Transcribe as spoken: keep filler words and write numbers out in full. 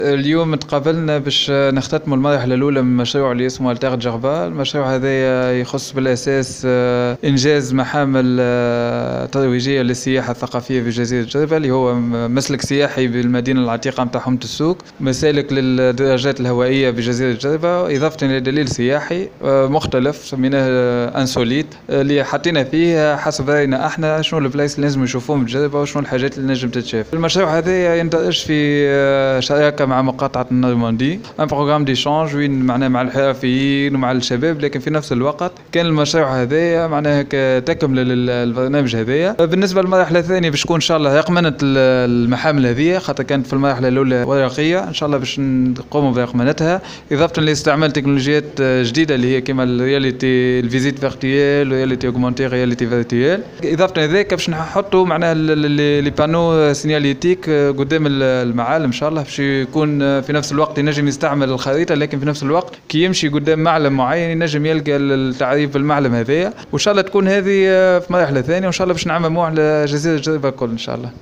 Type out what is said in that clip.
اليوم تقابلنا باش نختتموا المرحلة الأولى من مشروع اللي اسمه التاغ جربال. المشروع هذا يخص بالأساس إنجاز محامل ترويجية للسياحة الثقافية في جزيرة جربال، اللي هو مسلك سياحي بالمدينة العتيقة متاع حومة السوق، مسالك للدراجات الهوائية بجزيرة جربال، إضافة إلى دليل سياحي مختلف سميناه أنسوليت اللي حطينا فيه حسب رأينا احنا شنو البلايص اللي لازم نشوفوهم بجربال وشنو الحاجات اللي نجم تتشاف. المشروع هذا يندرج في شراكة مع مقاطعة النورماندي، ان بروغرام ديشانج وين معناه مع الحرفيين ومع الشباب، لكن في نفس الوقت كان المشروع هذايا معناها كتكمل للبرنامج هذايا. بالنسبة للمرحلة الثانية باش تكون ان شاء الله رقمنة المحامل هذه، خاطر كانت في المرحلة الأولى ورقية، ان شاء الله باش نقوموا برقمنتها، إضافة لاستعمال تكنولوجيات جديدة اللي هي كما الرياليتي الفيزيت فيرتويال رياليتي اوغمونتي رياليتي فيرتويال. إضافة لذلك باش نحطوا معناها لي بانو سينياليتيك قدام المعالم ان شاء الله، باش يكون في نفس الوقت ينجم يستعمل الخريطة، لكن في نفس الوقت كي يمشي قدام معلم معين ينجم يلقى التعريف بالمعلم هذايا. وان شاء الله تكون هذه في مرحلة ثانية، وان شاء الله باش نعمموه على جزيرة جربال الكل ان شاء الله.